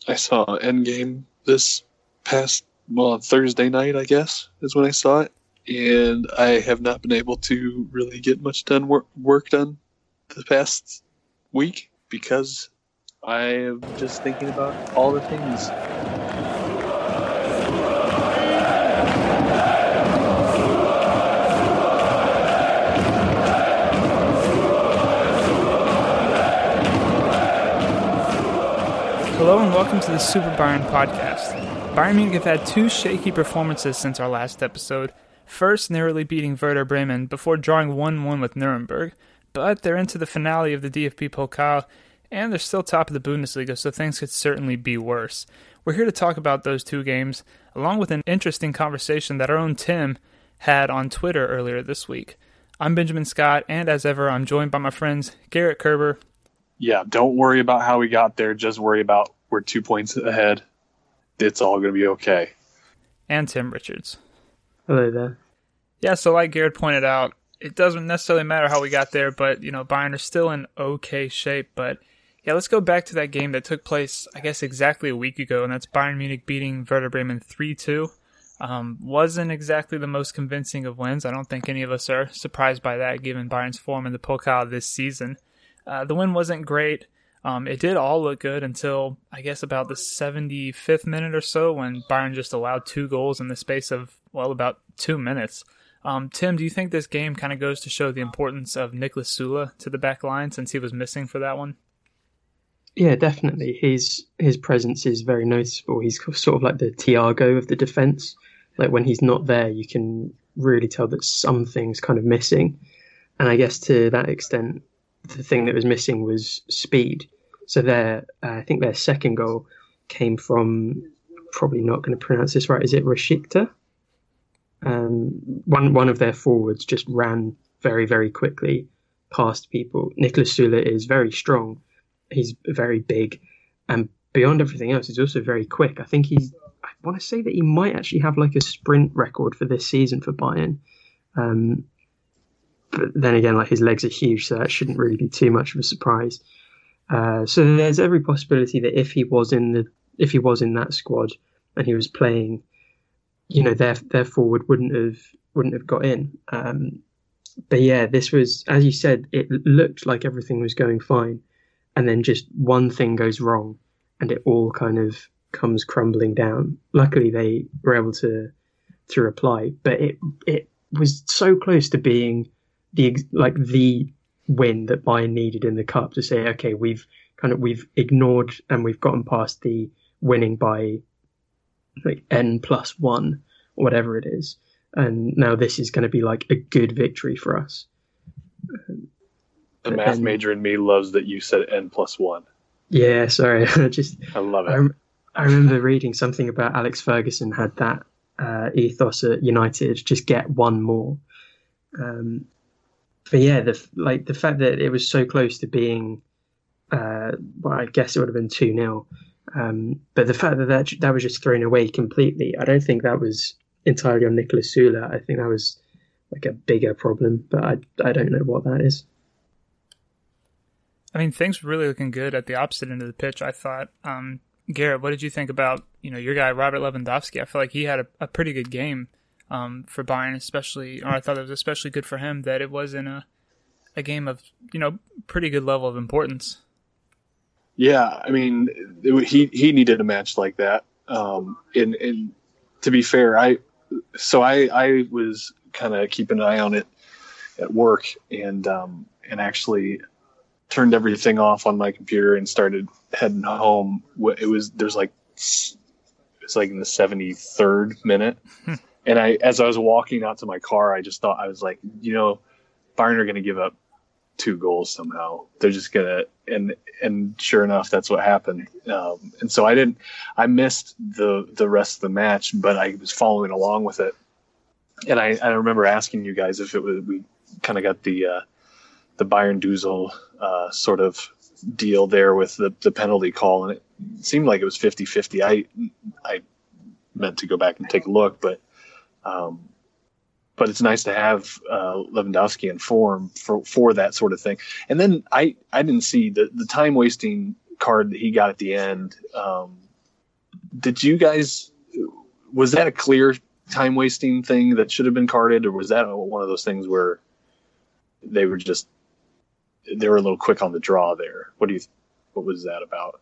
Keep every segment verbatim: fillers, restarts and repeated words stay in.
I saw Endgame this past, well, Thursday night, I guess, is when I saw it. And I have not been able to really get much done work, work done the past week because I am just thinking about all the things. Hello and welcome to the Super Bayern podcast. Bayern Munich have had two shaky performances since our last episode. First, narrowly beating Werder Bremen before drawing one one with Nuremberg, but they're into the finale of the D F B Pokal, and they're still top of the Bundesliga, so things could certainly be worse. We're here to talk about those two games, along with an interesting conversation that our own Tim had on Twitter earlier this week. I'm Benjamin Scott, and as ever, I'm joined by my friends Garrett Kerber. Yeah, don't worry about how we got there. Just worry about we're two points ahead. It's all going to be okay. And Tim Richards. Hello there. Yeah, so like Garrett pointed out, it doesn't necessarily matter how we got there, but, you know, Bayern are still in okay shape. But, yeah, let's go back to that game that took place, I guess, exactly a week ago, and that's Bayern Munich beating Werder Bremen three two. Um, wasn't exactly the most convincing of wins. I don't think any of us are surprised by that, given Bayern's form in the Pokal this season. Uh, the win wasn't great. Um, it did all look good until, I guess, about the seventy-fifth minute or so when Bayern just allowed two goals in the space of, well, about two minutes. Um, Tim, do you think this game kind of goes to show the importance of Niklas Süle to the back line since he was missing for that one? Yeah, definitely. His his presence is very noticeable. He's sort of like the Thiago of the defence. Like when he's not there, you can really tell that something's kind of missing. And I guess to that extent, the thing that was missing was speed. So their, uh, I think their second goal came from, probably not going to pronounce this right, is it Rashica? Um, one one of their forwards just ran very, very quickly past people. Niklas Süle is very strong. He's very big. And beyond everything else, he's also very quick. I think he's, I want to say that he might actually have like a sprint record for this season for Bayern. Um, But then again, like his legs are huge, so that shouldn't really be too much of a surprise. Uh, so there's every possibility that if he was in the if he was in that squad and he was playing, you know, their their forward wouldn't have wouldn't have got in. Um, but yeah, this was, as you said, it looked like everything was going fine, and then just one thing goes wrong, and it all kind of comes crumbling down. Luckily, they were able to to reply, but it it was so close to being the like the win that Bayern needed in the cup to say, okay, we've kind of we've ignored and we've gotten past the winning by like n plus one or whatever it is, and now this is going to be like a good victory for us. The math then, major in me loves that you said n plus one. Yeah, sorry, I just I love it. I, I remember reading something about Alex Ferguson had that uh, ethos at United: just get one more. Um, But yeah, the like the fact that it was so close to being, uh, well, I guess it would have been two nil. Um, but the fact that, that that was just thrown away completely, I don't think that was entirely on Niklas Süle. I think that was like a bigger problem, but I I don't know what that is. I mean, things were really looking good at the opposite end of the pitch, I thought. Um, Garrett, what did you think about, you know, your guy, Robert Lewandowski? I feel like he had a, a pretty good game. Um, for Bayern, especially, or I thought it was especially good for him that it was in a a game of, you know, pretty good level of importance. Yeah, I mean, it, he he needed a match like that. Um, and, and to be fair, I so I I was kind of keeping an eye on it at work, and um, and actually turned everything off on my computer and started heading home. It was there's like it's like in the seventy-third minute. And I, as I was walking out to my car, I just thought, I was like, you know, Bayern are going to give up two goals somehow. They're just going to, and and sure enough, that's what happened. Um, and so I didn't, I missed the the rest of the match, but I was following along with it. And I, I remember asking you guys if it was, we kind of got the uh, the Bayern Dusel uh, sort of deal there with the, the penalty call, and it seemed like it was fifty-fifty. I I meant to go back and take a look, but. Um, but it's nice to have uh, Lewandowski in form for, for that sort of thing. And then I, I didn't see the, the time wasting card that he got at the end. Um, did you guys, was that a clear time wasting thing that should have been carded, or was that one of those things where they were just, they were a little quick on the draw there? What do you, what was that about?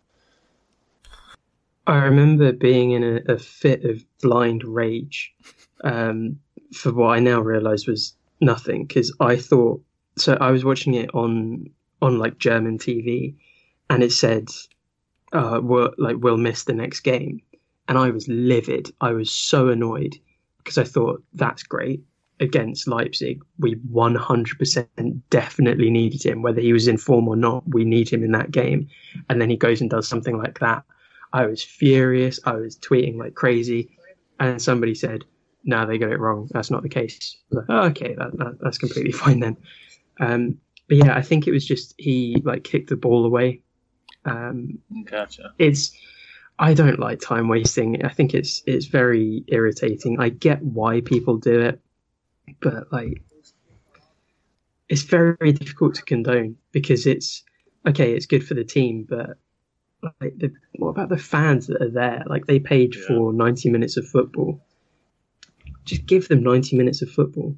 I remember being in a, a fit of blind rage um, for what I now realise was nothing, because I thought, so I was watching it on on like German T V, and it said, uh, we'll, like, we'll miss the next game. And I was livid. I was so annoyed because I thought, that's great. Against Leipzig, we one hundred percent definitely needed him. Whether he was in form or not, we need him in that game. And then he goes and does something like that. I was furious. I was tweeting like crazy. And somebody said, no, they got it wrong. That's not the case. I was like, oh, okay, that, that, that's completely fine then. Um, but yeah, I think it was just he like kicked the ball away. Um, gotcha. It's, I don't like time wasting. I think it's it's very irritating. I get why people do it, but like, it's very difficult to condone because it's okay. It's good for the team, but like, the, what about the fans that are there? Like, they paid yeah. for ninety minutes of football. Just give them ninety minutes of football.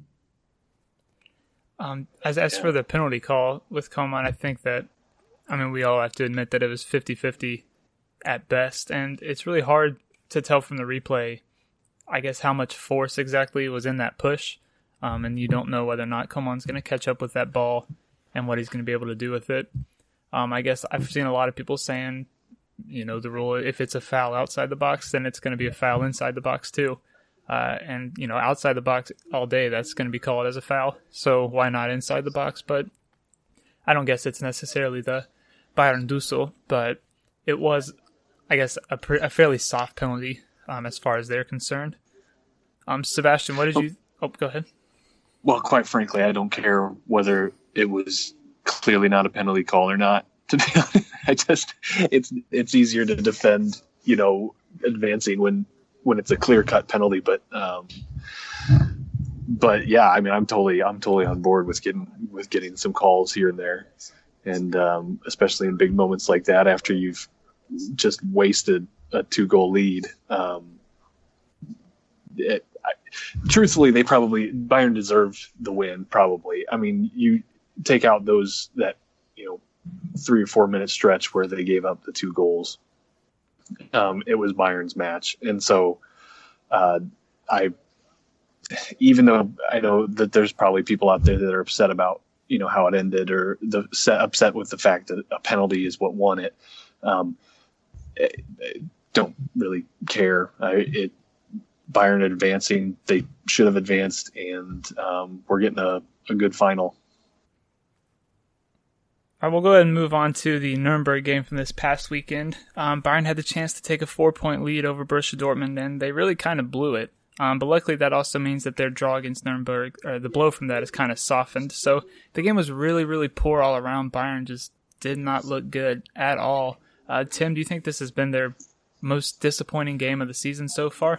Um, as as yeah. for the penalty call with Coman, I think that, I mean, we all have to admit that it was fifty-fifty at best, and it's really hard to tell from the replay, I guess, how much force exactly was in that push, um, and you don't know whether or not Coman's going to catch up with that ball and what he's going to be able to do with it. Um, I guess I've seen a lot of people saying, you know, the rule, if it's a foul outside the box, then it's going to be a foul inside the box too. Uh, and, you know, outside the box all day, that's going to be called as a foul. So why not inside the box? But I don't guess it's necessarily the Bayern Dussel, but it was, I guess, a, pre- a fairly soft penalty um, as far as they're concerned. Um, Sebastian, what did you... Oh, go ahead. Well, quite frankly, I don't care whether it was clearly not a penalty call or not. To be honest, I just, it's it's easier to defend, you know, advancing when when it's a clear cut penalty. But um, but yeah, I mean, I'm totally I'm totally on board with getting with getting some calls here and there, and um, especially in big moments like that after you've just wasted a two goal lead. Um, it, I, truthfully, they probably Bayern deserved the win. Probably, I mean, you take out those that you know. three or four minute stretch where they gave up the two goals. Um, it was Bayern's match. And so uh, I, even though I know that there's probably people out there that are upset about, you know, how it ended or the set, upset with the fact that a penalty is what won it. Um, I, I don't really care. I, it, Bayern advancing, they should have advanced, and um, we're getting a, a good final. All right, we'll go ahead and move on to the Nuremberg game from this past weekend. Um, Bayern had the chance to take a four-point lead over Borussia Dortmund, and they really kind of blew it. Um, but luckily, that also means that their draw against Nuremberg, or the blow from that, is kind of softened. So the game was really, really poor all around. Bayern just did not look good at all. Uh, Tim, do you think this has been their most disappointing game of the season so far?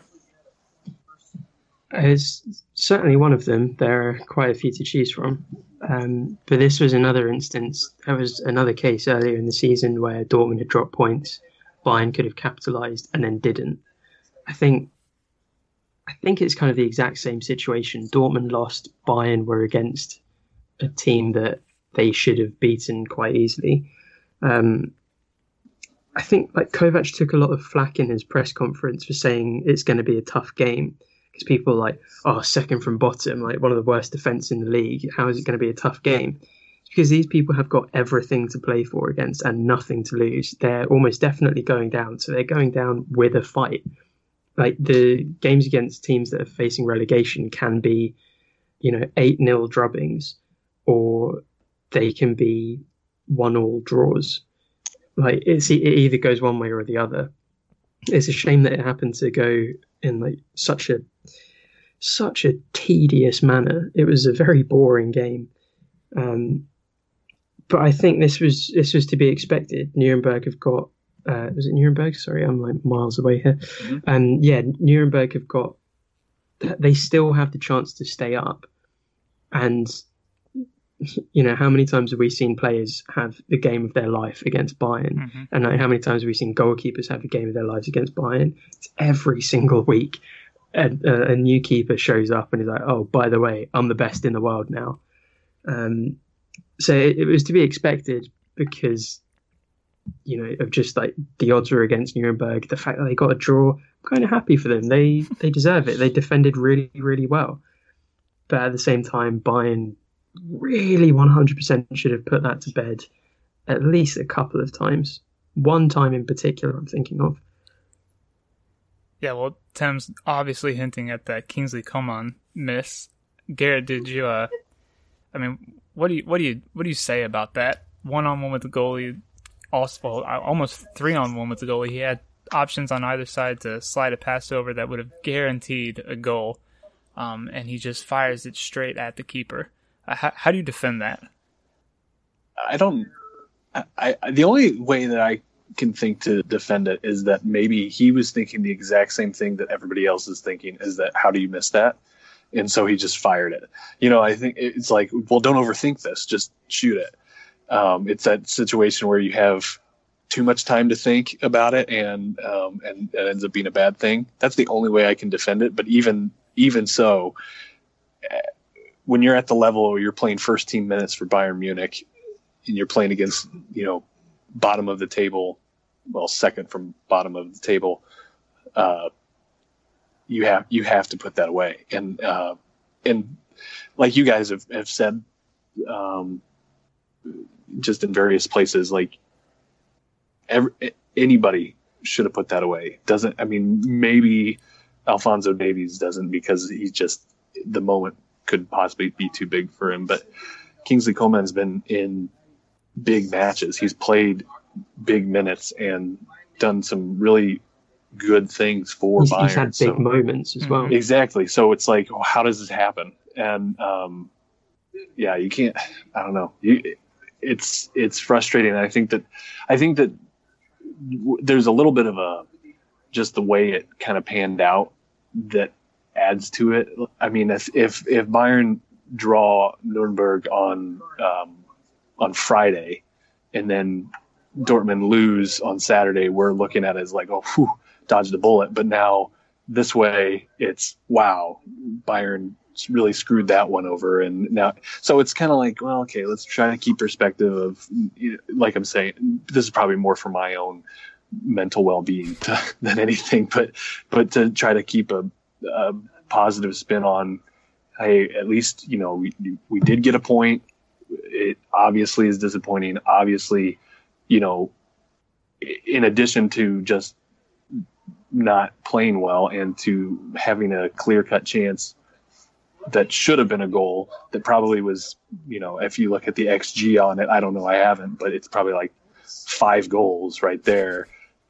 It's certainly one of them. There are quite a few to choose from. Um, but this was another instance. There was another case earlier in the season where Dortmund had dropped points. Bayern could have capitalised and then didn't. I think I think it's kind of the exact same situation. Dortmund lost. Bayern were against a team that they should have beaten quite easily. Um, I think like Kovac took a lot of flack in his press conference for saying it's going to be a tough game. Because people are like, oh, second from bottom, like one of the worst defence in the league. How is it going to be a tough game? It's because these people have got everything to play for against and nothing to lose. They're almost definitely going down. So they're going down with a fight. Like the games against teams that are facing relegation can be, you know, eight nil drubbings, or they can be one all draws. Like it's, it either goes one way or the other. It's a shame that it happened to go in like such a such a tedious manner. It was a very boring game, um, but I think this was this was to be expected. Nuremberg have got uh, was it Nuremberg? Sorry, I'm like miles away here. Mm-hmm. Um, yeah, Nuremberg have got. They still have the chance to stay up, and you know, how many times have we seen players have the game of their life against Bayern? Mm-hmm. And like, how many times have we seen goalkeepers have the game of their lives against Bayern? It's every single week. A, a, a new keeper shows up and is like, oh, by the way, I'm the best in the world now. Um, so it, it was to be expected because, you know, of just like the odds were against Nuremberg. The fact that they got a draw, I'm kind of happy for them. They they deserve it. They defended really, really well. But at the same time, Bayern really one hundred percent should have put that to bed at least a couple of times. One time in particular I'm thinking of. Yeah, well, Tim's obviously hinting at that Kingsley Coman miss. Garrett, did you, uh, I mean, what do you, what do you, what do you say about that? One on one with the goalie, also, well, almost three on one with the goalie. He had options on either side to slide a pass over that would have guaranteed a goal. Um, and he just fires it straight at the keeper. Uh, how, how do you defend that? I don't. I, I the only way that I can think to defend it is that maybe he was thinking the exact same thing that everybody else is thinking. Is that how do you miss that? And so he just fired it. You know, I think it's like, well, don't overthink this. Just shoot it. Um, it's that situation where you have too much time to think about it, and um, and it ends up being a bad thing. That's the only way I can defend it. But even even so, when you're at the level where you're playing first team minutes for Bayern Munich and you're playing against, you know, bottom of the table, well, second from bottom of the table, uh, you have, you have to put that away. And, uh, and like you guys have, have said, um, just in various places, like every, anybody should have put that away. Doesn't, I mean, maybe Alphonso Davies doesn't because he's just, the moment could possibly be too big for him. But Kingsley Coman's been in big matches. He's played big minutes and done some really good things for he's, Bayern. He's had big so, moments as well. Exactly. So it's like, oh, how does this happen? And um, yeah, you can't. I don't know. You, it's it's frustrating. I think that I think that w- there's a little bit of a just the way it kind of panned out that adds to it. I mean, if if, if Bayern draw Nuremberg on um, on Friday and then Dortmund lose on Saturday, we're looking at it as like, oh, whew, dodged a bullet. But now this way, it's wow, Bayern really screwed that one over. And now, so it's kind of like, well, okay, let's try to keep perspective of, like I'm saying, this is probably more for my own mental well-being to, than anything, but but to try to keep a, a positive spin on, hey, at least, you know, we we did get a point. It obviously is disappointing. Obviously, you know, in addition to just not playing well and to having a clear-cut chance that should have been a goal that probably was, you know, if you look at the X G on it, I don't know, I haven't, but it's probably like five goals right there.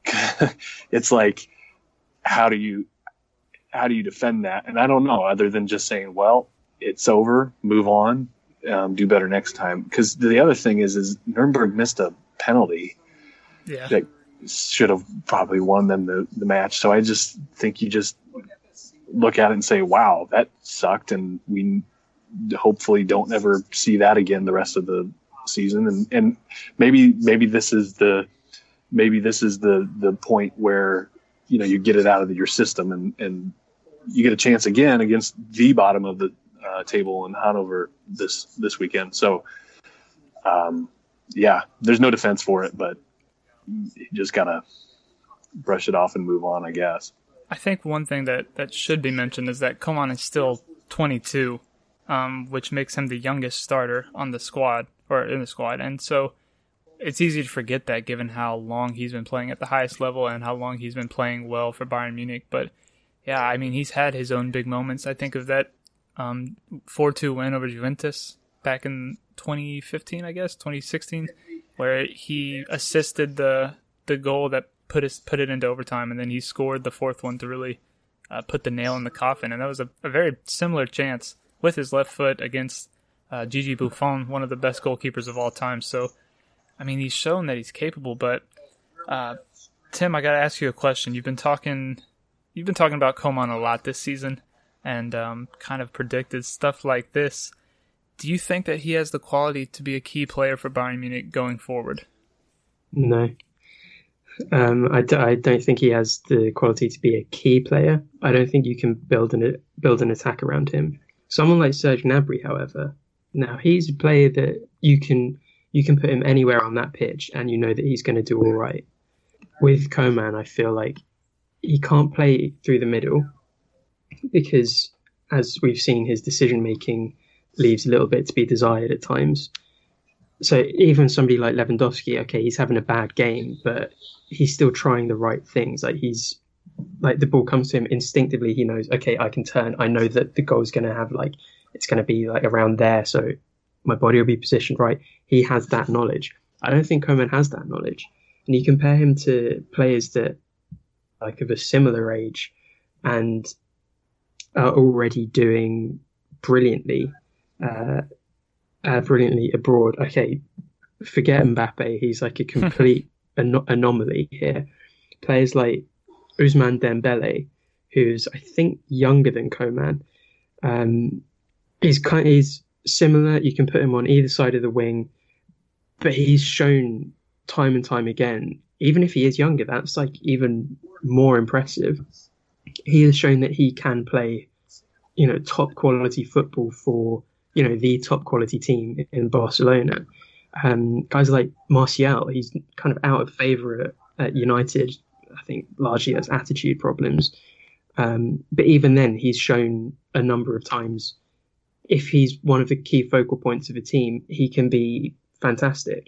It's like, how do you, how do you defend that? And I don't know, other than just saying, well, it's over, move on, um, do better next time. Because the other thing is, is Nuremberg missed a penalty yeah. that should have probably won them the, the match. So I just think you just look at it and say, wow, that sucked. And we hopefully don't ever see that again the rest of the season. And, and maybe, maybe this is the, maybe this is the, the point where, you know, you get it out of your system and, and you get a chance again against the bottom of the uh, table in Hanover this, this weekend. So, um, yeah, there's no defense for it, but you just gotta brush it off and move on, I guess. I think one thing that, that should be mentioned is that Coman is still twenty-two, um, which makes him the youngest starter on the squad, or in the squad. And so it's easy to forget that given how long he's been playing at the highest level and how long he's been playing well for Bayern Munich. But yeah, I mean, he's had his own big moments. I think of that um, four two win over Juventus back in twenty fifteen, I guess, twenty sixteen, where he assisted the the goal that put us put it into overtime, and then he scored the fourth one to really uh, put the nail in the coffin. And that was a, a very similar chance with his left foot against uh, Gigi Buffon, one of the best goalkeepers of all time. So, I mean, he's shown that he's capable. But uh, Tim, I got to ask you a question. You've been talking, you've been talking about Coman a lot this season, and um, kind of predicted stuff like this. do you think that he has the quality to be a key player for Bayern Munich going forward? No. Um, I, d- I don't think he has the quality to be a key player. I don't think you can build an build an attack around him. Someone like Serge Gnabry, however, now he's a player that you can you can put him anywhere on that pitch, and you know that he's going to do all right. With Coman, I feel like he can't play through the middle because, as we've seen, his decision making leaves a little bit to be desired at times. So even somebody like Lewandowski, okay, he's having a bad game, but he's still trying the right things. Like he's like the ball comes to him instinctively. He knows, okay, I can turn. I know that the goal's going to have like, it's going to be like around there. So my body will be positioned right. He has that knowledge. I don't think Koeman has that knowledge. And you compare him to players that like of a similar age and are already doing brilliantly, uh, Uh, brilliantly abroad. Okay, forget Mbappe. He's like a complete an- anomaly here. Players like Ousmane Dembele, who's I think younger than Coman, um, he's kind he's similar. You can put him on either side of the wing, but he's shown time and time again, even if he is younger, that's like even more impressive. He has shown that he can play, you know, top quality football for, you know, the top quality team in Barcelona. Um, guys like Martial, he's kind of out of favour at, at United. I think largely has attitude problems. Um, but even then, he's shown a number of times, if he's one of the key focal points of a team, he can be fantastic.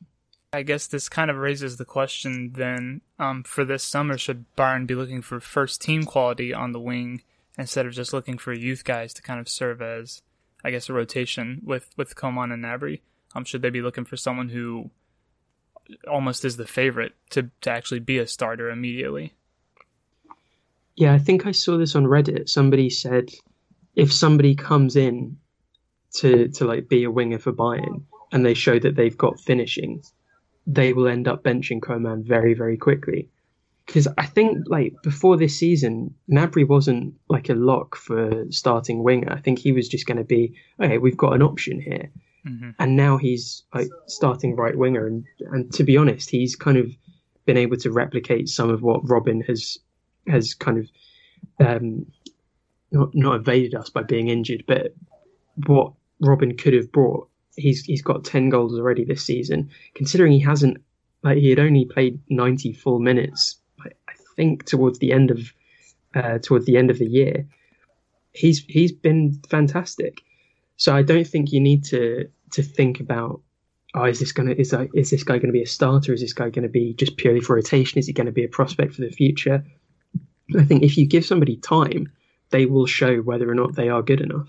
I guess this kind of raises the question then, um, for this summer, should Bayern be looking for first team quality on the wing instead of just looking for youth guys to kind of serve as, I guess, a rotation with, with Coman and Gnabry? Um, should they be looking for someone who almost is the favorite to, to actually be a starter immediately? Yeah, I think I saw this on Reddit. Somebody said if somebody comes in to to like be a winger for Bayern and they show that they've got finishing, they will end up benching Coman very, very quickly. Because I think like before this season, Gnabry wasn't like a lock for starting winger. I think he was just going to be, okay, we've got an option here. Mm-hmm. And now he's like starting right winger. And, and to be honest, he's kind of been able to replicate some of what Robin has has kind of um, not not evaded us by being injured, but what Robin could have brought. He's he's got ten goals already this season. Considering he hasn't, like he had only played ninety full minutes, I, I think towards the end of uh, towards the end of the year, he's he's been fantastic. So I don't think you need to to think about, oh, is this gonna is that, is this guy going to be a starter? Is this guy going to be just purely for rotation? Is he going to be a prospect for the future? I think if you give somebody time, they will show whether or not they are good enough.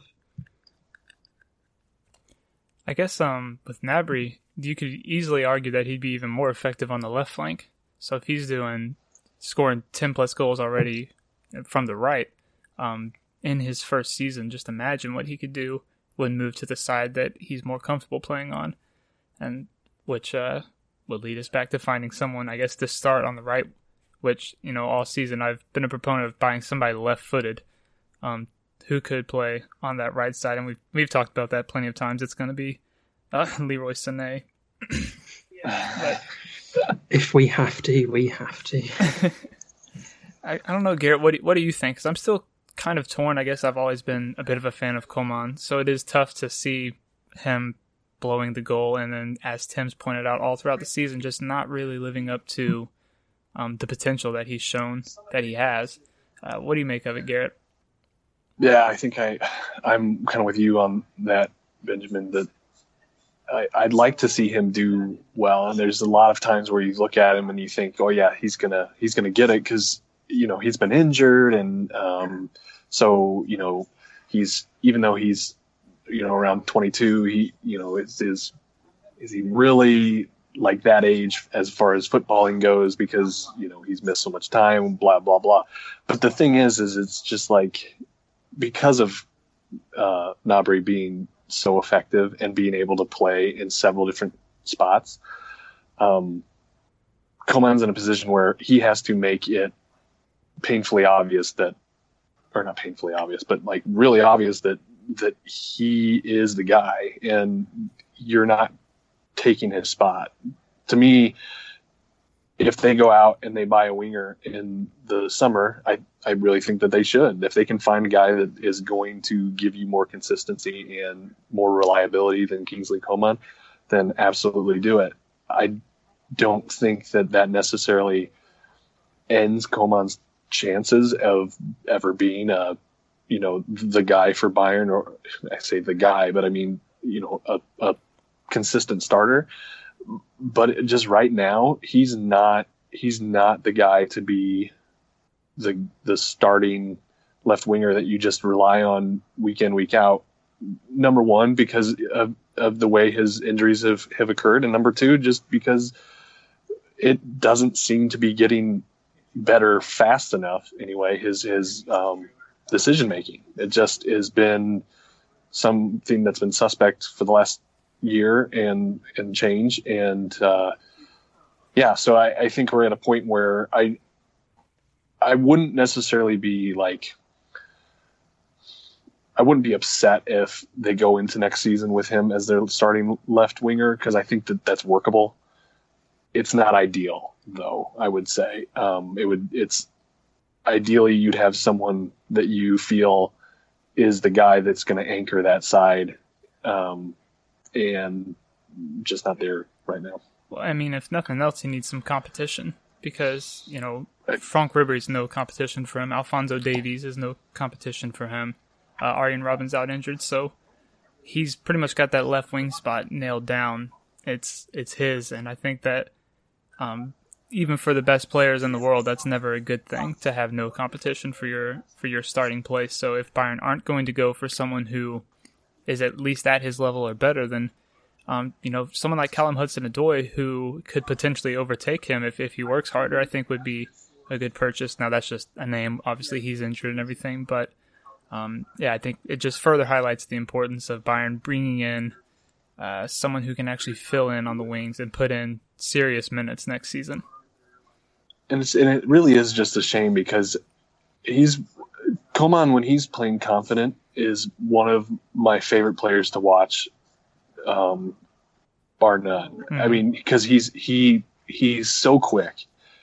I guess um, with Gnabry, you could easily argue that he'd be even more effective on the left flank. So if he's doing scoring ten plus goals already from the right um, in his first season, just imagine what he could do when moved to the side that he's more comfortable playing on, and which uh, would lead us back to finding someone, I guess, to start on the right. Which, you know, all season I've been a proponent of buying somebody left-footed um, who could play on that right side, and we've we've talked about that plenty of times. It's going to be uh, Leroy Sané. But, if we have to, we have to. I, I don't know, Garrett. What do, what do you think? Because I'm still kind of torn. I guess I've always been a bit of a fan of Coman, so it is tough to see him blowing the goal, and then, as Tim's pointed out, all throughout the season, just not really living up to um, the potential that he's shown that he has. Uh, what do you make of it, Garrett? Yeah, I think I, I'm kind of with you on that, Benjamin, that I, I'd like to see him do well. And there's a lot of times where you look at him and you think, oh yeah, he's gonna, he's gonna get it. Cause you know, he's been injured. And, um, so, you know, he's, even though he's, you know, around twenty-two, he, you know, is, is, is he really like that age as far as footballing goes, because, you know, he's missed so much time, blah, blah, blah. But the thing is, is it's just like, because of uh, Gnabry being so effective and being able to play in several different spots, um, Coman's in a position where he has to make it painfully obvious that, or not painfully obvious, but like really obvious that that he is the guy, and you're not taking his spot. To me, if they go out and they buy a winger in the summer, I, I really think that they should. If they can find a guy that is going to give you more consistency and more reliability than Kingsley Coman, then absolutely do it. I don't think that that necessarily ends Coman's chances of ever being a, you know, the guy for Bayern, or I say the guy, but I mean, you know, a, a consistent starter. But just right now, he's not he's not the guy to be the the starting left winger that you just rely on week in, week out. Number one, because of, of the way his injuries have, have occurred, and number two, just because it doesn't seem to be getting better fast enough anyway, his his um, decision making. It just has been something that's been suspect for the last year and and change, and uh yeah so I, I think we're at a point where I I wouldn't necessarily be like I wouldn't be upset if they go into next season with him as their starting left winger, because I think that that's workable. It's not ideal though, I would say. Um it would it's ideally you'd have someone that you feel is the guy that's going to anchor that side, um and just not there right now. Well, I mean, if nothing else, he needs some competition, because, you know, Frank Ribery's no competition for him. Alphonso Davies is no competition for him. Uh, Arjen Robben's out injured, so he's pretty much got that left wing spot nailed down. It's it's his, and I think that um, even for the best players in the world, that's never a good thing to have no competition for your for your starting place. So if Bayern aren't going to go for someone who is at least at his level or better, than um, you know, someone like Callum Hudson-Odoi, who could potentially overtake him if, if he works harder, I think would be a good purchase. Now that's just a name. Obviously he's injured and everything, but um, yeah, I think it just further highlights the importance of Bayern bringing in uh, someone who can actually fill in on the wings and put in serious minutes next season. And, it's, and it really is just a shame, because he's Coman, when he's playing confident, is one of my favorite players to watch, um, bar none. Mm. I mean, because he's he he's so quick,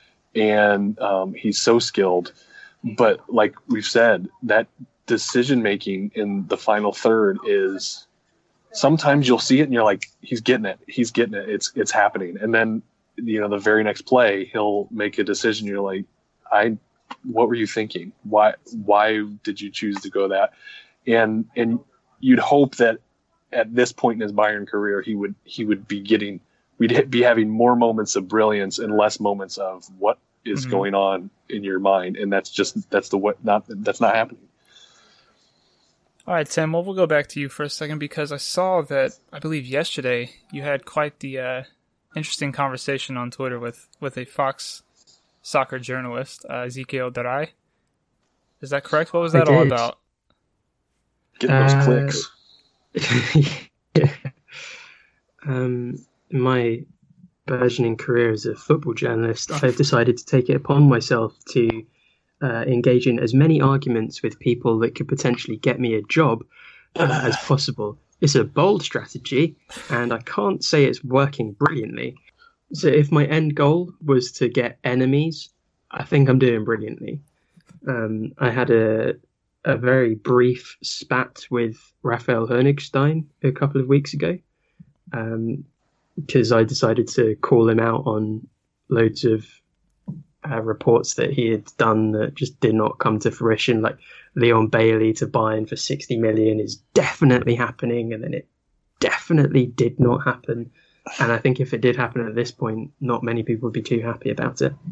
and um, he's so skilled. But like we've said, that decision making in the final third is sometimes you'll see it and you're like, he's getting it, he's getting it, it's it's happening, and then you know the very next play he'll make a decision. You're like, I, what were you thinking? Why why did you choose to go that? And and you'd hope that at this point in his Bayern career, he would he would be getting we'd be having more moments of brilliance and less moments of what is mm-hmm. going on in your mind, and that's just that's the what not that's not happening. All right, Tim. Well, we'll go back to you for a second, because I saw that I believe yesterday you had quite the uh, interesting conversation on Twitter with with a Fox soccer journalist, uh, Ezekiel Darai. Is that correct? What was that all about? Getting those uh, clicks. Yeah. Um, in my burgeoning career as a football journalist, I've decided to take it upon myself to uh, engage in as many arguments with people that could potentially get me a job uh, as possible. It's a bold strategy, and I can't say it's working brilliantly. So if my end goal was to get enemies, I think I'm doing brilliantly. Um, I had a a very brief spat with Raphael Honigstein a couple of weeks ago, because um, I decided to call him out on loads of uh, reports that he had done that just did not come to fruition, like Leon Bailey to Bayern for sixty million is definitely happening, and then it definitely did not happen. And I think if it did happen at this point, not many people would be too happy about it.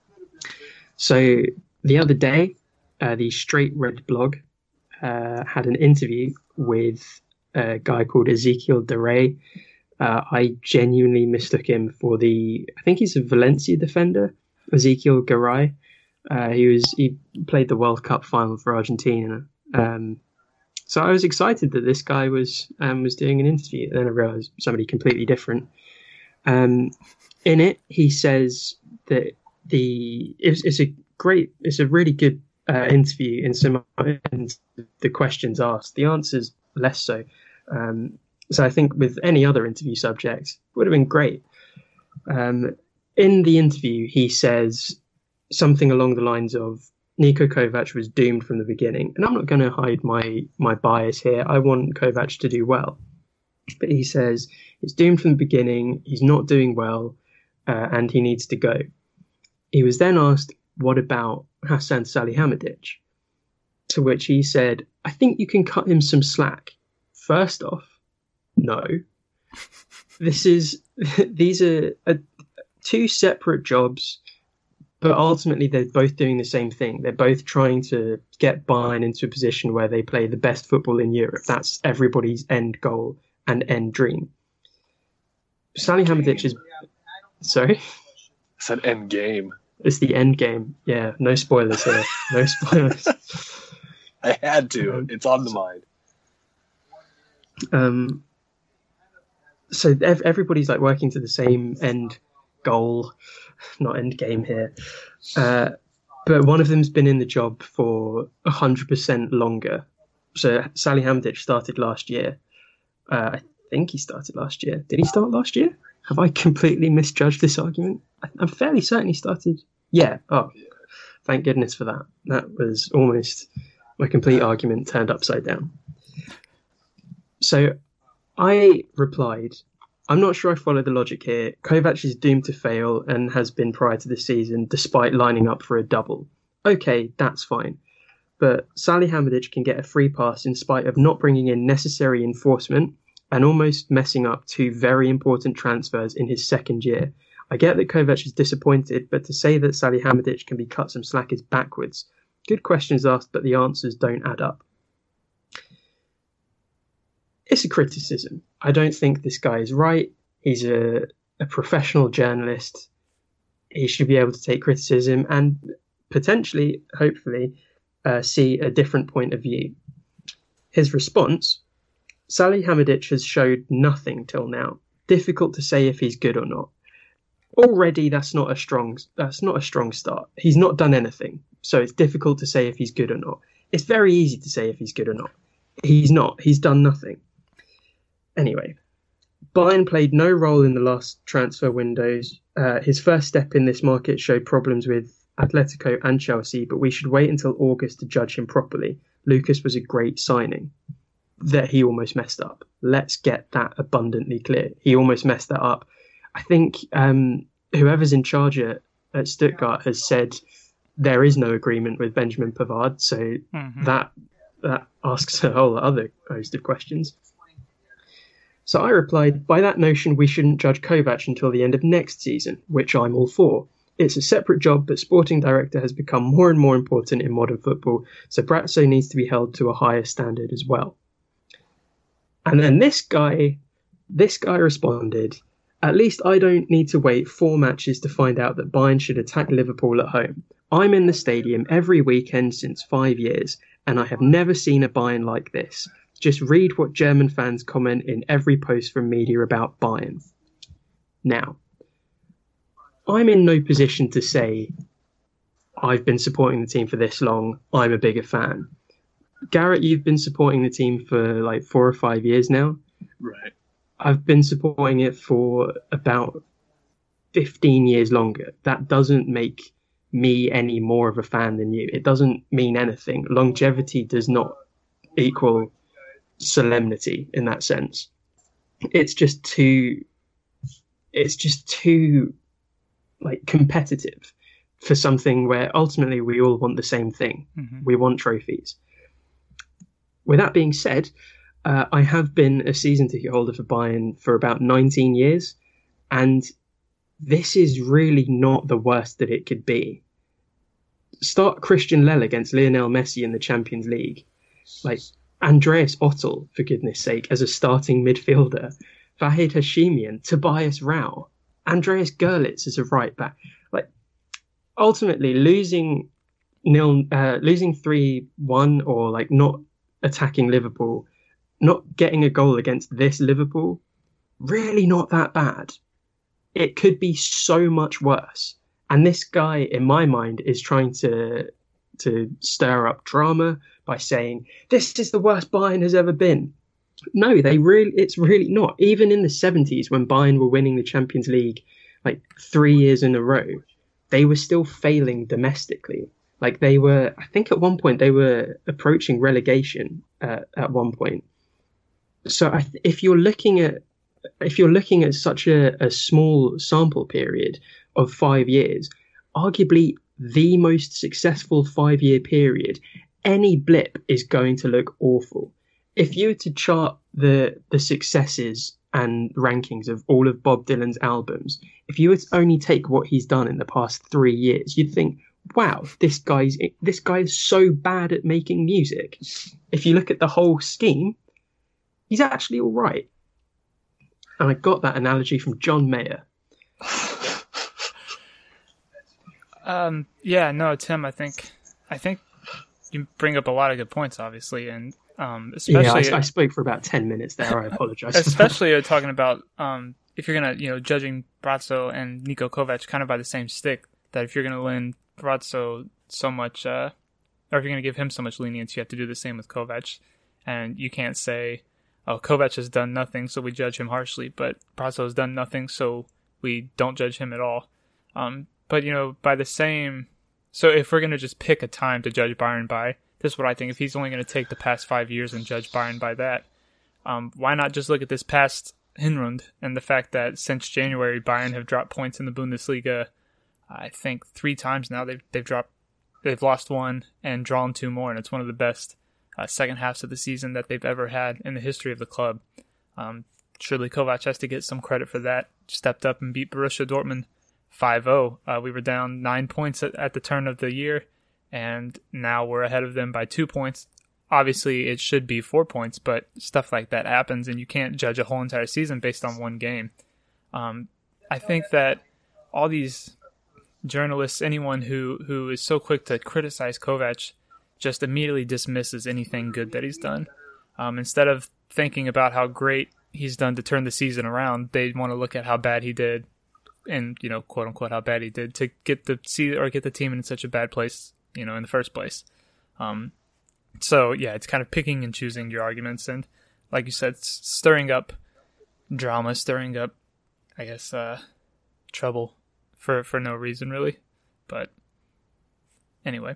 So the other day, uh, the Straight Red blog uh, had an interview with a guy called Ezekiel Darai. Uh, I genuinely mistook him for the, I think he's a Valencia defender, Ezekiel Garay. Uh, he was he played the World Cup final for Argentina. Um, so I was excited that this guy was um, was doing an interview, and then I realized somebody completely different. Um, in it, he says that the it's, it's a great, it's a really good uh, interview in some and the questions asked. The answers less so. Um, so I think with any other interview subject, it would have been great. Um, in the interview, he says something along the lines of Niko Kovac was doomed from the beginning. And I'm not going to hide my, my bias here. I want Kovac to do well. But he says he's doomed from the beginning, he's not doing well, uh, and he needs to go. He was then asked, what about Hassan Salihamidzic? To which he said, I think you can cut him some slack. First off, no. This is these are uh, two separate jobs, but ultimately they're both doing the same thing. They're both trying to get Bayern into a position where they play the best football in Europe. That's everybody's end goal and end dream. Salihamidzic is... Sorry? It's an end game. It's the end game. Yeah, no spoilers here. No spoilers. I had to. Um, it's on the mind. Um. So ev- everybody's like working to the same end goal, not end game here. Uh, but one of them's been in the job for one hundred percent longer. So Salihamidzic started last year. Uh, I think he started last year. Did he start last year? Have I completely misjudged this argument? I- I'm fairly certain he started. Yeah. Oh, thank goodness for that. That was almost my complete argument turned upside down. So I replied, I'm not sure I follow the logic here. Kovac is doomed to fail and has been prior to this season, despite lining up for a double. Okay, that's fine. But Salihamidzic can get a free pass in spite of not bringing in necessary enforcement and almost messing up two very important transfers in his second year. I get that Kovac is disappointed, but to say that Salihamidzic can be cut some slack is backwards. Good questions asked, but the answers don't add up. It's a criticism. I don't think this guy is right. He's a, a professional journalist. He should be able to take criticism and potentially, hopefully, uh, see a different point of view. His response, Salihamidzic has showed nothing till now. Difficult to say if he's good or not. Already, that's not a strong. That's not a strong start. He's not done anything, so it's difficult to say if he's good or not. It's very easy to say if he's good or not. He's not. He's done nothing. Anyway, Bayern played no role in the last transfer windows. Uh, his first step in this market showed problems with Atletico and Chelsea, but we should wait until August to judge him properly. Lucas was a great signing. That he almost messed up. Let's get that abundantly clear. He almost messed that up. I think um, whoever's in charge at, at Stuttgart has said there is no agreement with Benjamin Pavard, so mm-hmm. that that asks a whole other host of questions. So I replied, by that notion, we shouldn't judge Kovac until the end of next season, which I'm all for. It's a separate job, but sporting director has become more and more important in modern football, so Brazzo needs to be held to a higher standard as well. And then this guy, this guy responded, at least I don't need to wait four matches to find out that Bayern should attack Liverpool at home. I'm in the stadium every weekend since five years, and I have never seen a Bayern like this. Just read what German fans comment in every post from media about Bayern. Now, I'm in no position to say I've been supporting the team for this long, I'm a bigger fan. Garrett, you've been supporting the team for like four or five years now. Right. I've been supporting it for about fifteen years longer. That doesn't make me any more of a fan than you. It doesn't mean anything. Longevity does not equal solemnity in that sense. It's just too it's just too like competitive for something where ultimately we all want the same thing. Mm-hmm. We want trophies. With that being said, uh, I have been a season ticket holder for Bayern for about nineteen years, and this is really not the worst that it could be. Start Christian Lell against Lionel Messi in the Champions League. Like, Andreas Ottel, for goodness sake, as a starting midfielder. Vahid Hashimian, Tobias Rau, Andreas Görlitz as a right back. Like, ultimately, losing nil, uh, losing three one or like not attacking Liverpool, not getting a goal against this Liverpool, really not that bad. It could be so much worse. And this guy, in my mind, is trying to to stir up drama by saying, this is the worst Bayern has ever been. No, they really. It's really not. Even in the seventies, when Bayern were winning the Champions League like three years in a row, they were still failing domestically. Like they were, I think at one point they were approaching relegation uh, at one point. So I th- if you're looking at if you're looking at such a, a small sample period of five years, arguably the most successful five-year period, any blip is going to look awful. If you were to chart the the successes and rankings of all of Bob Dylan's albums, if you were to only take what he's done in the past three years, you'd think, wow, this guy's this guy is so bad at making music. If you look at the whole scheme, he's actually all right. And I got that analogy from John Mayer. um, yeah, no, Tim, I think I think you bring up a lot of good points, obviously, and um, especially yeah, I, I spoke for about ten minutes there. I apologize. Especially uh, talking about um, if you're gonna, you know, judging Brazzo and Niko Kovac kind of by the same stick. That if you're gonna lend Brazzo so much, uh, or if you're gonna give him so much lenience, you have to do the same with Kovac, and you can't say, oh, Kovac has done nothing, so we judge him harshly, but Brazzo has done nothing, so we don't judge him at all. Um, but, you know, by the same... So if we're going to just pick a time to judge Bayern by, this is what I think. If he's only going to take the past five years and judge Bayern by that, um, why not just look at this past Hinrund and the fact that since January, Bayern have dropped points in the Bundesliga, I think three times now. They've, they've dropped, they've lost one and drawn two more, and it's one of the best Uh, second halves of the season that they've ever had in the history of the club. Um, surely Kovac has to get some credit for that. Stepped up and beat Borussia Dortmund five oh. Uh, we were down nine points at, at the turn of the year, and now we're ahead of them by two points. Obviously, it should be four points, but stuff like that happens, and you can't judge a whole entire season based on one game. Um, I think that all these journalists, anyone who, who is so quick to criticize Kovac, just immediately dismisses anything good that he's done. Um, instead of thinking about how great he's done to turn the season around, they want to look at how bad he did, and, you know, quote unquote, how bad he did to get the see or get the team in such a bad place, you know, in the first place. Um, so yeah, it's kind of picking and choosing your arguments, and like you said, stirring up drama, stirring up, I guess, uh, trouble for for no reason really. But anyway.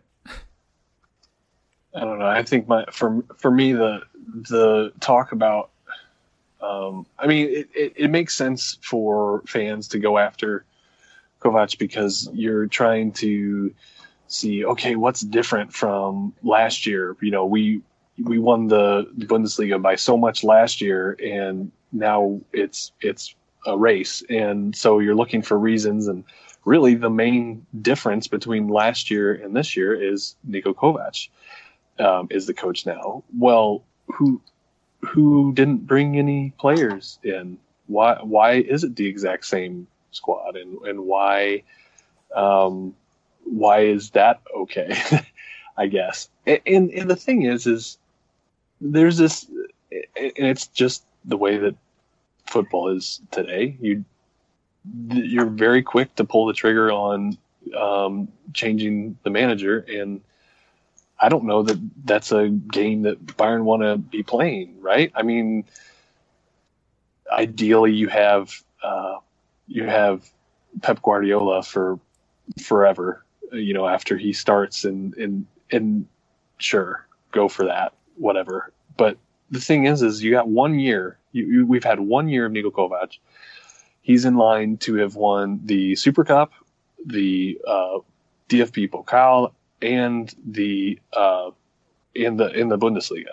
I don't know. I think my for for me the the talk about, um, I mean, it, it, it makes sense for fans to go after Kovac because you're trying to see, okay, what's different from last year? You know, we we won the Bundesliga by so much last year, and now it's it's a race, and so you're looking for reasons. And really, the main difference between last year and this year is Niko Kovac. Um, is the coach now. Well, who who didn't bring any players in? Why why is it the exact same squad? And and why um, why is that okay? I guess. And and the thing is, is there's this, and it's just the way that football is today. You you're very quick to pull the trigger on um, changing the manager, and I don't know that that's a game that Bayern want to be playing, right? I mean, ideally you have uh, you have Pep Guardiola for forever, you know, after he starts, and and and sure, go for that, whatever. But the thing is, is you got one year. You, you, we've had one year of Niko Kovac. He's in line to have won the Super Cup, the uh, D F B Pokal, and the uh, in the in the Bundesliga.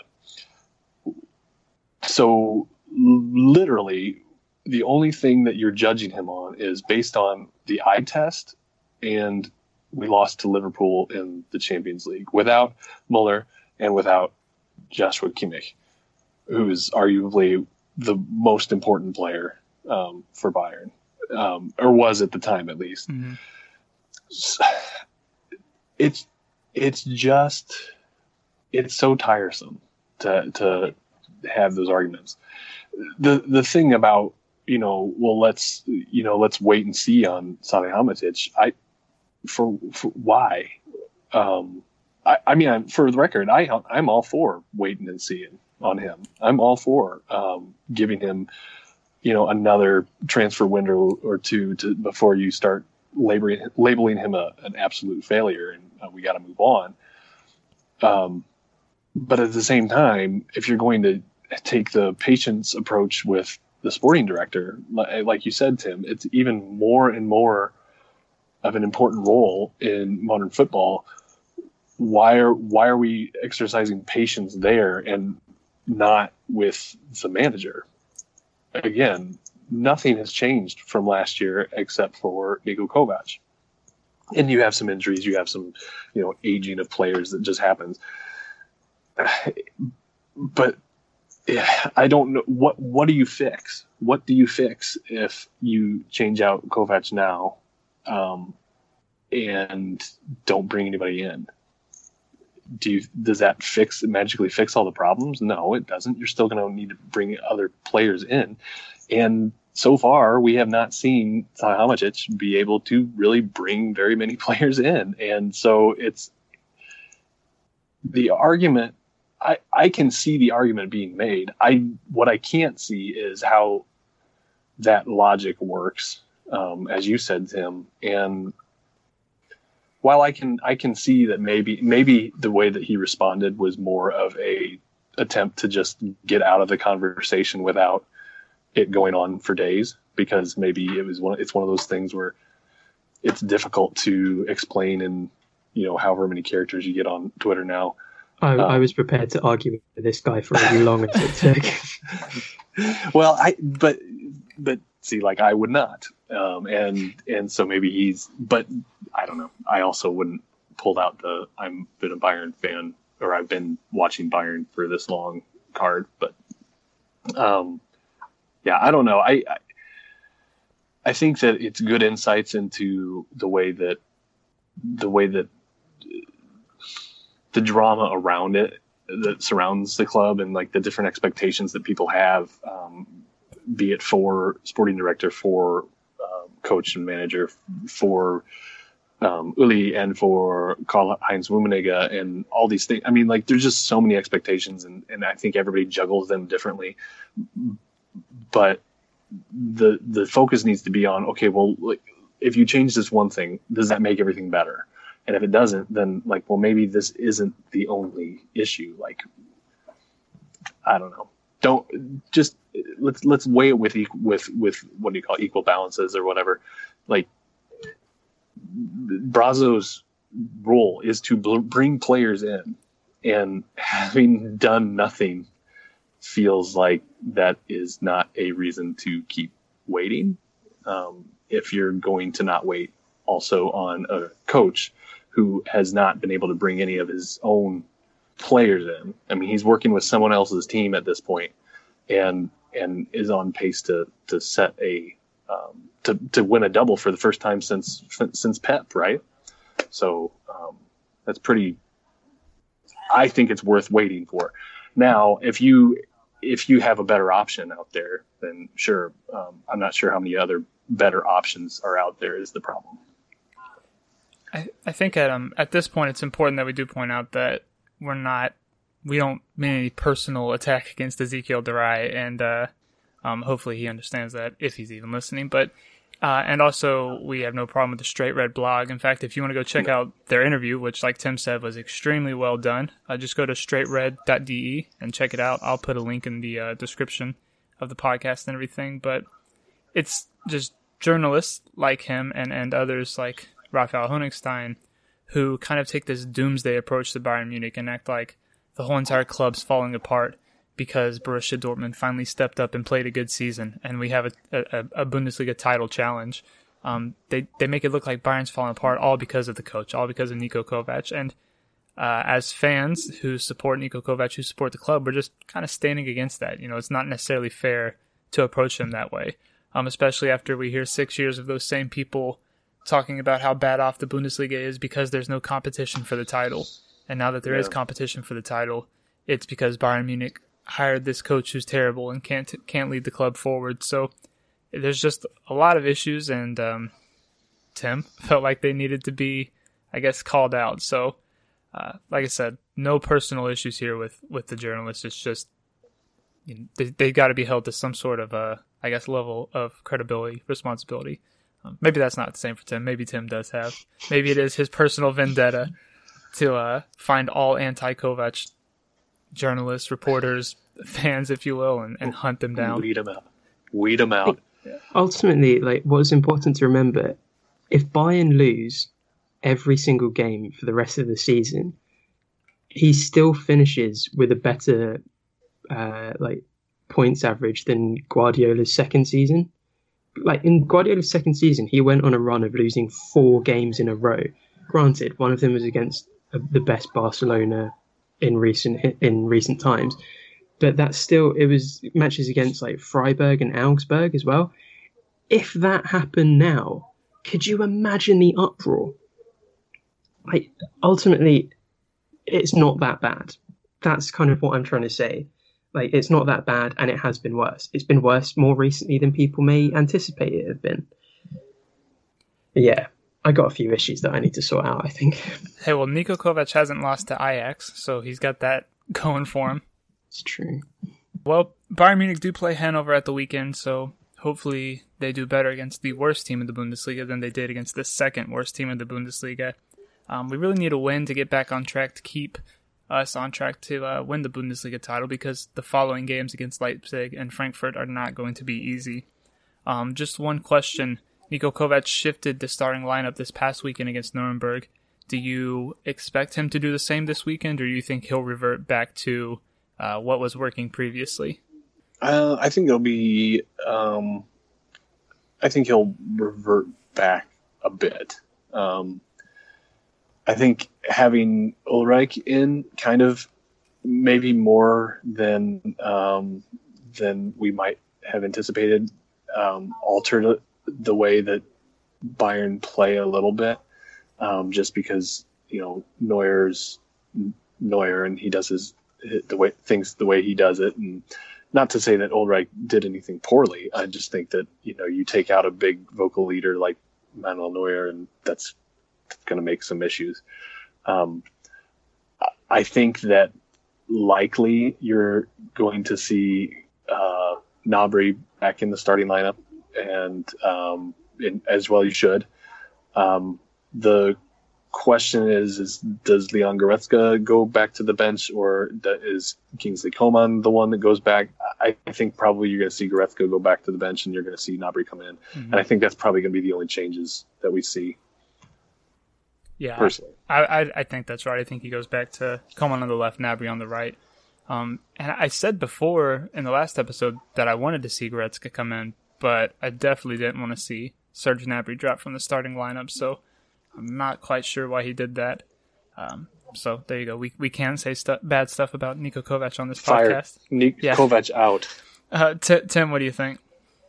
So literally, the only thing that you're judging him on is based on the eye test, and we lost to Liverpool in the Champions League without Muller and without Joshua Kimmich, who is arguably the most important player um, for Bayern, um, or was at the time at least. Mm-hmm. So, it's it's just it's so tiresome to to have those arguments. The the thing about, you know, well, let's you know let's wait and see on Salihamidzic. I for, for why? Um, I, I mean, I'm, for the record, I I'm all for waiting and seeing. on him. I'm all for um, giving him, you know, another transfer window or two to before you start labeling labeling him a, an absolute failure and uh, we got to move on. Um, but at the same time, if you're going to take the patience approach with the sporting director, like you said, Tim, it's even more and more of an important role in modern football. Why are why are we exercising patience there and not with the manager? Again, nothing has changed from last year except for Niko Kovac. And you have some injuries, you have some, you know, aging of players that just happens. But yeah, I don't know what what do you fix? What do you fix if you change out Kovac now um, and don't bring anybody in? Do you, does that fix magically fix all the problems? No, it doesn't. You're still going to need to bring other players in. And so far, we have not seen Salihamidzic be able to really bring very many players in. And so it's the argument. I, I can see the argument being made. I what I can't see is how that logic works, um, as you said, Tim. And while I can I can see that maybe maybe the way that he responded was more of a attempt to just get out of the conversation without it going on for days, because maybe it was one it's one of those things where it's difficult to explain in, you know, however many characters you get on Twitter now. I, um, I was prepared to argue with this guy for as long as it took. Well, I but but see, like I would not, um, and and so maybe he's. But I don't know. I also wouldn't pull out the I'm been a Bayern fan or I've been watching Bayern for this long card. But um, yeah, I don't know. I, I I think that it's good insights into the way that the way that. the drama around it that surrounds the club and like the different expectations that people have, um, be it for sporting director, for um, coach and manager, for um, Uli and for Karl-Heinz Rummenigge and all these things. I mean, like there's just so many expectations and, and I think everybody juggles them differently, but the, the focus needs to be on, okay, well, like, if you change this one thing, does that make everything better? And if it doesn't, then like, well, maybe this isn't the only issue. Like, I don't know. Don't just let's let's weigh it with with with what do you call it, equal balances or whatever. Like, Brazzo's role is to bl- bring players in, and having done nothing feels like that is not a reason to keep waiting. Um, if you're going to not wait also on a coach who has not been able to bring any of his own players in. I mean, he's working with someone else's team at this point, and and is on pace to to set a um, to to win a double for the first time since since Pep, right? So um, that's pretty. I think it's worth waiting for. Now, if you if you have a better option out there, then sure. Um, I'm not sure how many other better options are out there is the problem. I, I think at um at this point it's important that we do point out that we're not we don't mean any personal attack against Ezekiel Durai, and uh, um hopefully he understands that if he's even listening. But uh, and also we have no problem with the Straight Red blog. In fact, if you want to go check out their interview, which like Tim said was extremely well done, uh, just go to straight red dot d e and check it out. I'll put a link in the uh, description of the podcast and everything. But it's just journalists like him and and others like Raphael Honigstein, who kind of take this doomsday approach to Bayern Munich and act like the whole entire club's falling apart because Borussia Dortmund finally stepped up and played a good season, and we have a, a, a Bundesliga title challenge. Um, they they make it look like Bayern's falling apart all because of the coach, all because of Niko Kovac. And uh, as fans who support Niko Kovac, who support the club, we're just kind of standing against that. You know, it's not necessarily fair to approach him that way, um, especially after we hear six years of those same people talking about how bad off the Bundesliga is because there's no competition for the title. And now that there yeah. is competition for the title, it's because Bayern Munich hired this coach who's terrible and can't can't lead the club forward. So there's just a lot of issues, and um, Tim felt like they needed to be, I guess, called out. So, uh, like I said, no personal issues here with, with the journalists. It's just you know, they they got to be held to some sort of uh, I guess level of credibility, responsibility. Um, maybe that's not the same for Tim. Maybe Tim does have. Maybe it is his personal vendetta to uh, find all anti-Kovac journalists, reporters, fans, if you will, and, and hunt them down. Weed them out. Weed them out. Ultimately, like what's important to remember, if Bayern lose every single game for the rest of the season, he still finishes with a better uh, like points average than Guardiola's second season. Like in Guardiola's second season, he went on a run of losing four games in a row. Granted, one of them was against the best Barcelona in recent in recent times, but that's still it was matches against like Freiburg and Augsburg as well. If that happened now, could you imagine the uproar? Like ultimately, it's not that bad. That's kind of what I'm trying to say. Like, it's not that bad, and it has been worse. It's been worse more recently than people may anticipate it have been. But yeah, I got a few issues that I need to sort out, I think. Hey, well, Niko Kovac hasn't lost to Ajax, so he's got that going for him. It's true. Well, Bayern Munich do play Hanover at the weekend, so hopefully they do better against the worst team in the Bundesliga than they did against the second worst team in the Bundesliga. Um, we really need a win to get back on track to keep us on track to uh, win the Bundesliga title, because the following games against Leipzig and Frankfurt are not going to be easy. Um, just one question. Niko Kovac shifted the starting lineup this past weekend against Nuremberg. Do you expect him to do the same this weekend, or do you think he'll revert back to uh, what was working previously? Uh, I think it'll be. Um, I think he'll revert back a bit. Um, I think having Ulreich in kind of maybe more than um, than we might have anticipated um, altered the way that Bayern play a little bit, um, just because you know Neuer's Neuer and he does his the way things the way he does it, and not to say that Ulreich did anything poorly. I just think that you know you take out a big vocal leader like Manuel Neuer, and that's going to make some issues. Um, I think that likely you're going to see uh, Gnabry back in the starting lineup, and um, in, as well you should. Um, the question is, is does Leon Goretzka go back to the bench, or is Kingsley Coman the one that goes back? I, I think probably you're going to see Goretzka go back to the bench, and you're going to see Gnabry come in. Mm-hmm. And I think that's probably going to be the only changes that we see. Yeah, personally. I, I I think that's right. I think he goes back to Coman on the left, Gnabry on the right. Um, and I said before in the last episode that I wanted to see Goretzka come in, but I definitely didn't want to see Serge Gnabry drop from the starting lineup. So I'm not quite sure why he did that. Um, so there you go. We we can say stu- bad stuff about Niko Kovac on this Fire. podcast. Niko yeah. Kovac out. Uh, T- Tim, what do you think?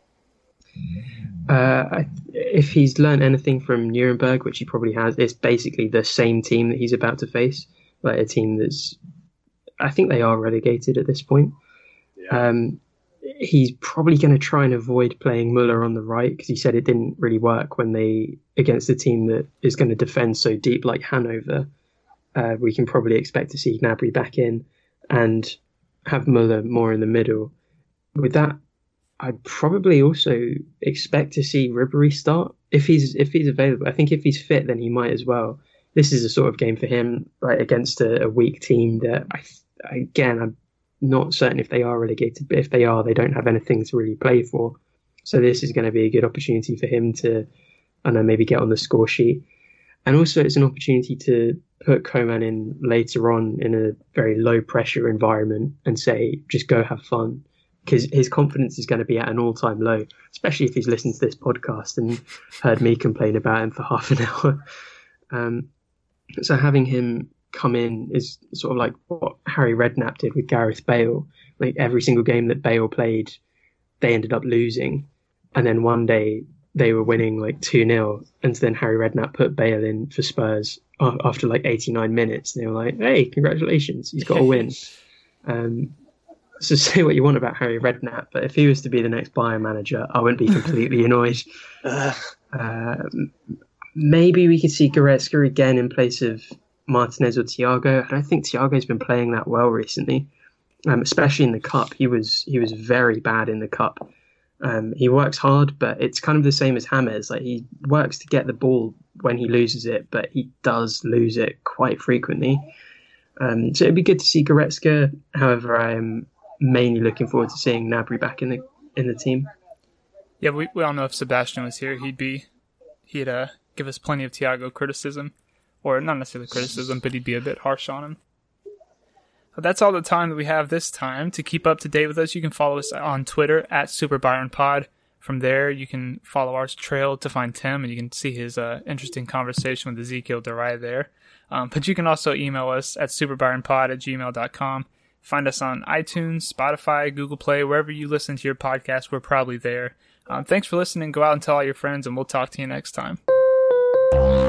Uh, I, if he's learned anything from Nuremberg, which he probably has, it's basically the same team that he's about to face. Like a team that's, I think they are relegated at this point. Yeah. Um, he's probably going to try and avoid playing Müller on the right, because he said it didn't really work when they against a team that is going to defend so deep like Hanover. Uh, we can probably expect to see Gnabry back in and have Müller more in the middle. With that, I'd probably also expect to see Ribéry start if he's if he's available. I think if he's fit, then he might as well. This is a sort of game for him, right, against a, a weak team that, I, again, I'm not certain if they are relegated, but if they are, they don't have anything to really play for. So this is going to be a good opportunity for him to, I don't know, maybe get on the score sheet. And also it's an opportunity to put Coman in later on in a very low pressure environment and say, just go have fun. Because his confidence is going to be at an all-time low, especially if he's listened to this podcast and heard me complain about him for half an hour. Um, so having him come in is sort of like what Harry Redknapp did with Gareth Bale. Like every single game that Bale played, they ended up losing. And then one day they were winning like two nil. And then Harry Redknapp put Bale in for Spurs after like eighty-nine minutes. And they were like, hey, congratulations, he's got a win. Um, So say what you want about Harry Redknapp, but if he was to be the next Bayern manager, I wouldn't be completely annoyed. Uh, maybe we could see Goretzka again in place of Martinez or Thiago. I don't think Thiago's been playing that well recently. um, especially in the cup. He was he was very bad in the cup. Um, he works hard, but it's kind of the same as James. Like, he works to get the ball when he loses it, but he does lose it quite frequently. Um, so it'd be good to see Goretzka. However, I am mainly looking forward to seeing Gnabry back in the in the team. Yeah, we we all know if Sebastian was here, he'd be he'd uh, give us plenty of Thiago criticism, or not necessarily criticism, but he'd be a bit harsh on him. But that's all the time that we have this time. To keep up to date with us, you can follow us on Twitter at Super Byron Pod. From there, you can follow our trail to find Tim, and you can see his uh, interesting conversation with Ezekiel Durai there. Um, but you can also email us at superbyronpod at gmail dot com. Find us on iTunes, Spotify, Google Play, wherever you listen to your podcast, we're probably there. Um, thanks for listening. Go out and tell all your friends, and we'll talk to you next time.